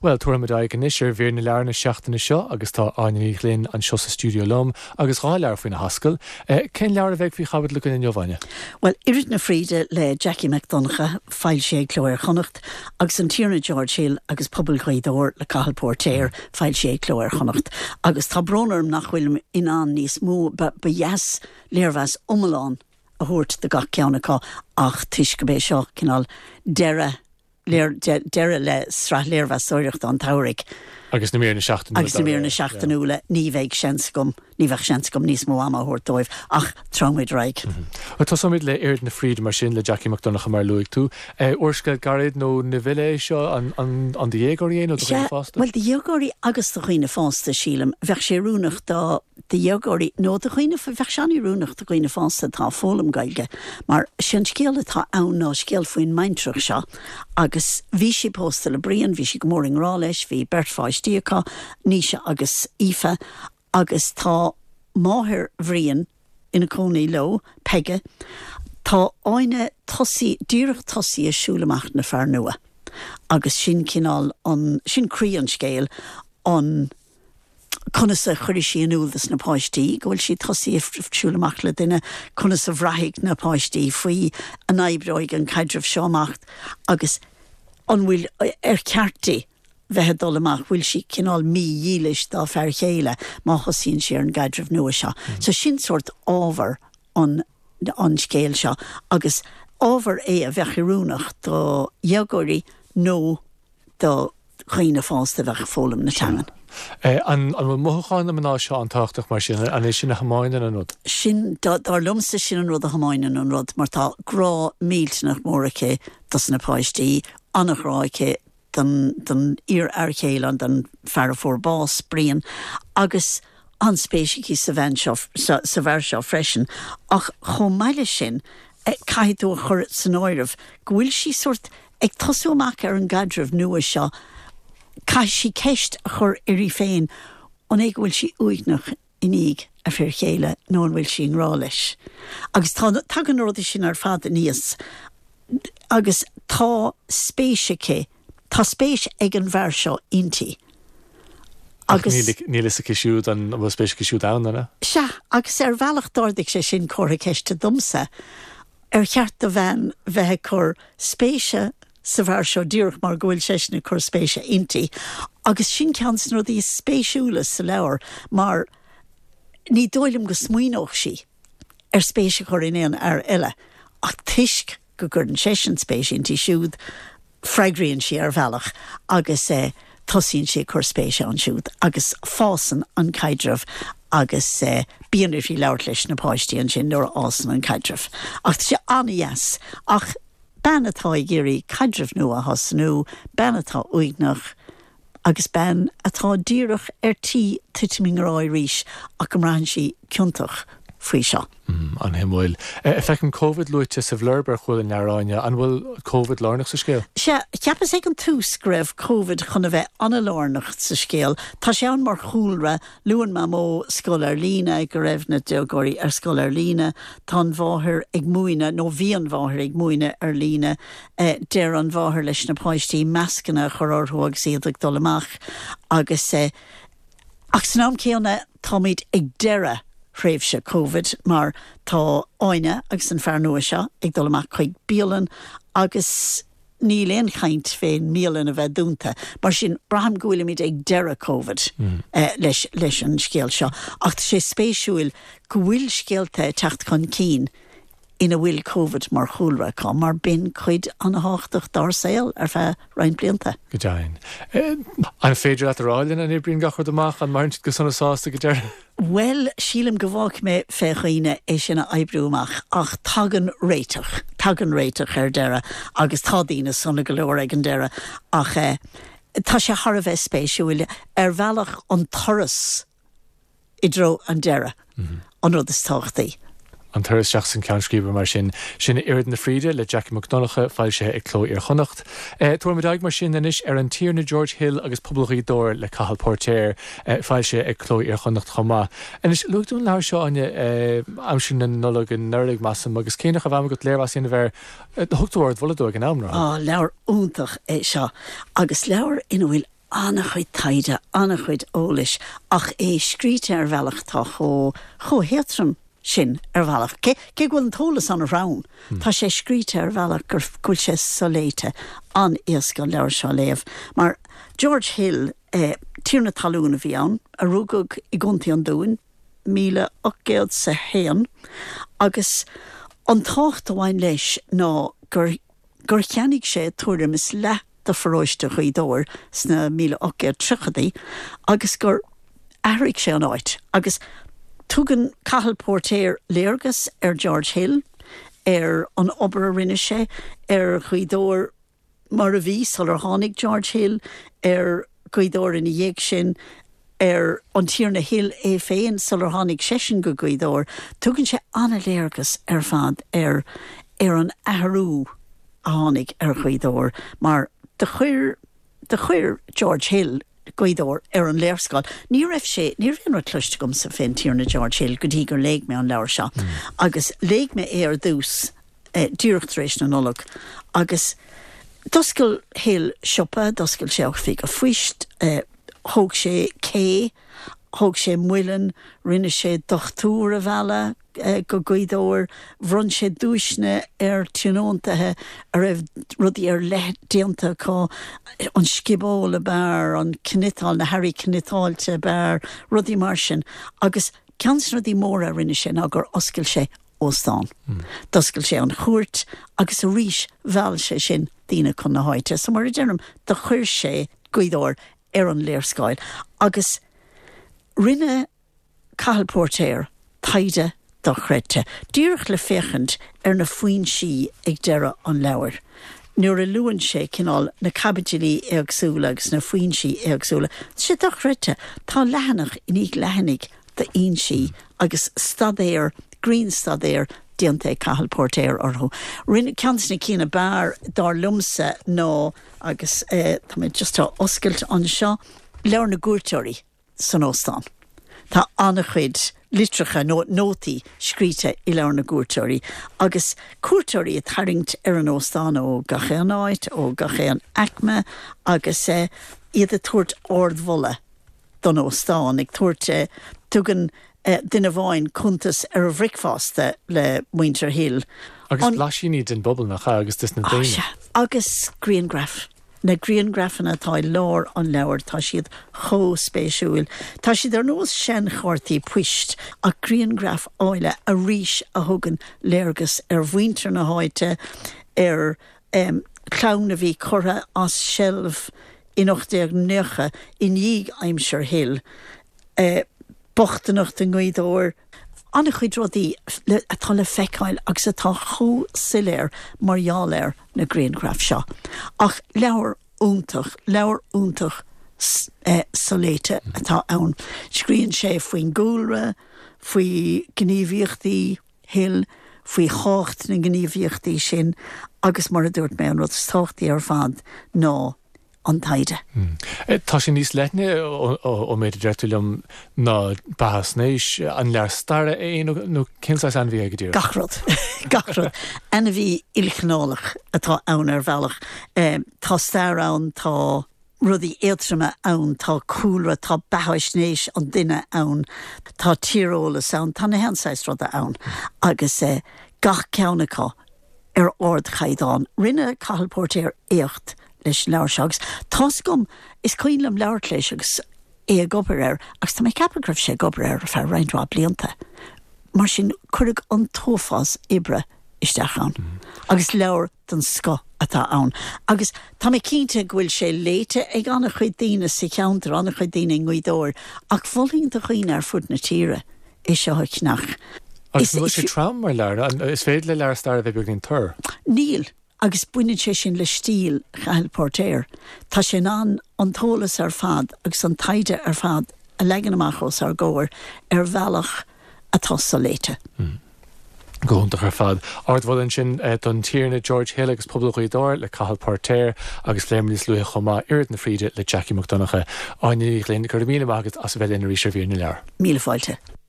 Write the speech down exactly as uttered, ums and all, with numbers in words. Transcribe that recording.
Well, tuairmid gan isir bhír na learna seachtainna seo agus tá aine linn an seo sa stúdio lom agus rá lear faoin na hascail. Cén lear a bheith fao chabhad lucan in Jobhaine? Well, irid na Fríde le Jackie McDonagh fáil sé clóir chonacht agus an tíorna George Hill agus pobl chuidóir le Cathal Portéir fáil sé clóir chonacht agus tá brónarm nach bhfuil inán níos mú ba yes léirmheas omláin a thuirt de gach ceannacha ach tuis go bé seo cinál deire Léir deire le sra léirmheas sóireacht an thabhraigh. Agus na mír na seachtainú. Agus na mír na seachtainú le ní bheidh seanscom, ní bheidh seanscom níos mó ama thuirt dóibh ach trámid raig. Tá samid le Irid na Fríde mar sin le Jackie McDonagh mar luigh tú. Uorscail garid nó na bhile seo an de dhéagóirí nó do chuoine fásta? Well, de dhéagóirí agus do chuoine fásta sílam bheith sé rúnach dá de dhéagóirí nó do chuoine bheith seaní rúnach do chuoine fásta tá fólam gailge mar sin scéal atá ann ná scéal faoin maintrach seo agus bhí sí pósta le bríon, bhí sí go mór an rá leis, bhí Bert Fáistíocha, Níosa agus Aoife agus tá máthir bhríon ina cónaí lo, Pege, tá áine tosaí, díreach tosaí a siúlamach na fear nua. Agus sin cinál an, sin crí an scéal an conas a chuir sí an úldas na páistí, gohfuil sí tosaí siúlamach le duine conas a bhraithigh na páistí faoi an aibreoig an caidrih seomacht agus an bhfuil ar ceartaí bheithe dul amach bhfuil sí cinál mí dhílis dá fear chéile má chosíonn sé ar an gaiddrih nua seo. So sin sort ábhar an an scéal seo agus ábhar é a bheith irúnach do dhéagóirí nó do chuoine fásta bheith fólam na teangan. An bhfuil mothúcháin am ná seo an táchtach mar sin an é sin na hamáine an rud? Sin dar lumsa sin an rud a hamáine an rud mar tá grá míltenach móraice das na páistí annach ráice den den ir archéil an den fear for bás brian agus an spéisií sa bhain seo sa bhar seo freisin ach chom meile sin caiidú chur san áirih gohfuil sí sort ag tosúach ar an gaiddrih nua seo cai sí ceist a chur irí féin an ag bhfuil sí uignach iníg a fear chéile nó an bhfuil sí an rá leis agus tá tagan rud sin ar fad níos agus tá spéisice Tá spéis ag an bhar seo intí. Agus níl is a cisiúd an bhfuil spéis cisiúd ann anna? Se, agus ar bhealach dáirdigh sé sin córa ceiste dumsa ar cheart a bhein bheith chur spéise sa bhar seo díreach mar gohfuil séisna chur spéise intí agus sin ceans nó dí spéisiúlas sa leabhar mar ní dóilm go smuoinóch sí ar spéise chur inéan ar eile ach tuisc go gur an sésin spéis intí siúd freigríonn sí ar bhealach agus é tosíonn sí chur spéise an siúd agus fásan an caidrih agus é bíonar sí leabhar leis na páistí an sin nuair ásan an caidrih ach sé annías ach benatá i ggéirí caidrih nua hasnú benatá uignach agus ben atá díreach ar tí titiming rá ríis ach am rahan sí ciúntach faoi seo. An himhfuil. E fecin Covid luite sa bhlurbar chuil in Naráine, an bhfuil Covid lárnach sa scéal? Se, ceapas ag an tús greibh Covid chuna bheith anna lárnach sa scéal. Tá sé an mar chúlra, luan má mó scoil ar lína ag go raibh na deagóirí ar scoil ar lína, tá an bháthir ag muoine, nó bhí an bháthir ag muoine ar lína, eh, deir an bháthir leis na páistí meascanna chur orthúag siad ag dul amach, agus eh, ach san am céanna tá míad ag deire réimh se Covid mar tá áine agus an fear nua seo ag dul amach chuig bíalan agus ní léon chaint féin mílan a bheith dúnta mar sin braham gúil míid ag deire Covid mm. eh, leis, leis an scéal seo ach sé spéisiúil go bhfuil scéalta techt chun cín ina bhfuil Covid mar chúlra cá mar bin chuid an háchtach dar saoil ar bheith rein blianta. Go dain. Eh, an féidir at ráilin an ébrion gachar amach an marint go sanna sásta go deir? Well, sílim go bhhac mé féchaoine é sinna aibrúach ach tagan réiteach, tagan réiteach ar deire agus tá daoine sanna go leor ag an deire ach eh, tá sé thar a bheith spéisiúil ar bhealach an toras i dro an deire mm-hmm. an rud is táchtaí. An thuras seach san ceannscríbe mar sin sin Irid na Fríde le Jackie McDonagh fáil sé ag cló ar chonacht. Eh, Tuairmid ag mar sin inis ar an tír na George Hill agus poblí dóir le Cathal Portéir eh, fáil sé ag cló ar chonacht chomá. Inis luchtún leir seo aine eh, am sin na nolog an nuirlig massam agus cénach a bham go léir as in bhar thugtúir bhla dó an amrá. Á leabhar úntach é seo agus leabhar ina bhfuil annach chuid taide, annach chuid ólis, ach é scríte ar bhealach tá cho, cho hétrum sin ar bhealach. Cé bhfuil an tólas an a rán, tá sé scríte ar bhealach gur gúil sé soléite an iascail leir seo léamh. Mar George Hill, eh, tíorna talúna bhí ann, a rúgag i gcontaí an dúin, míle ochgéad sa héan, agus an tácht a bhain leis ná gur, gur cheannig sé tuairim is le de forróiste chuidóir sna míle ochgéad trichadaí, agus gur ahraigh sé an áit, agus tugan cahal portéir léargas ar George Hill, ar an obair a rinne sé, ar chuidóir mar a bhí sal ar tháinig George Hill, ar chuidóir in dhéag sin, ar an tíorna Hill é féin sal ar tháinig sesin go chuidóir, tugann sé anna léargas ar fad ar, ar an ahrú a tháinig ar chuidóir, mar de chuir, de chuir George Hill goidóir ar an léirscáil. Ní raibh sé, ní raibh an cluiste gom sa fin tíorna George Hill, go dtí gur léig me an leabhar seo. Mm. Agus léig me é ar dús eh, díreacht rééis na nullag. Agus doscail Hill siopa, doscail sé auch fi go fuist, eh, thóg sé cé, thóg sé muilen, rinne sé dochtúr a bheala, uh, go goidóir, bhrun sé dúisne ar tionóntathe a raibh rudí ar le déanta có an scibóla bear, an cnitáil na Harry cnitáilte bear, rudí mar sin, agus ceans rudí mór a rinne sé ná gur oscail sé óstán. Mm. Doscail sé an chuirt agus a ríis bheall sé sin dína chun na háite. So mar a déanam de chuir sé goidóir ar an léirscáil. Agus rinne cahal portéir taide do chréite. Díreach le féchant ar na faoin si ag deire an leabhar. Nuair a luúan sé cinál na cabidilí éagsúla agus na faoin si éagsúla. Sé do chréite tá lehanach inig lehannig de on si agus stadéir, green stadéir dianta cahal portéir orthu. Rinne cansna cína bear dar lumsa nó agus eh, tá mé just tá oscailt an seo lear na gúirteoirí san óstán. Tá anna chuid litracha nó nótaí scríte i lear na gúirteoirí agus cuairteoirí a tharingt ar an óstán ó gachéanáid ó gachéan acme agus eh, iad a tuairt ordmhola don óstán ag tuairt eh, tugan Uh, Dine bháin cuntas ar a bhricfásta le Winter Hill. Agus blasíní den bobbal nach agus dis na daine. Oh, agus Greengraf. Na Greengrafan atá lár an leabhar tá siad cho spéisiúil. Tá siad ar nós sin chortaí puist a Greengraf áile a ríis a thugan léargas ar bhainter na háite ar um, clowna bhí chortha as shelf in ochtéag nucha in díg Aimshire Hill. Uh, Bochtanacht an gcuidóir anna chuid rodí atá le feiceáil agus atá cho siléir marghealléir na Greengraf seo. Ach leabhar úntach, leabhar úntach eh, soléite atá ann. Scríonn sé faoin gúlra, faoi gníomhíochtaí Hill, faoi chácht na gníomhíochtaí sin, agus mar a dúirt mé an rud táchtaí ar fad ná an taide. Mm. Tá sin níos leithne ó méid dreitúlam ná bahasnéis an lear starre é nó cinsáis an bhí ag dtíir? Gachrod. Gachrod. Anna bhí ilchnálach atá ann ar bhealach. Um, tá stair ann, tá rudí éaltrama ann, tá cúlra, tá bahasnéis an duine ann, tá tírólas ann, tá na hensáis rud ann. Agus eh, gach ceannachá ar ord chaidán. Rinne cahal portéir éocht leis leabhar seagus. Tás gom is cuilam leabhar léis agus é a gobar air, agus tá mé ceapagrah sé gobar air a fear reinrá blianta. Mar sin chuirg an tófás ibre isteach ann. Mm. Agus leabhar den sco atá ann. Agus tá mé cínte ghfuil sé léite ag anna chuid daoine sa cheantar, anna chuid daoine in gcuidóir, ach bhfuilíonn do chuoine ar fud na tíre é seo cnach. Agus bhfuil sé tram mar lear, is féad le lear starr a bheith beagnaín tur? Níl. Agus buine sé sin le stíl chahal portéir. Tá sin an an tólas ar fad agus an taide ar fad a legan amachos ar góir ar bhealach atá soléite. Mm. Góntaach ar fad. Ard bhfuil sin uh, don tíirna George Hill agus poblúchaí dóir le cahal portéir agus léimlís luí chomá irid na fríide le Jackie McDonagh. Áine líon go míle agus as bheith in ríise bhíon na lear. Míle fáilte.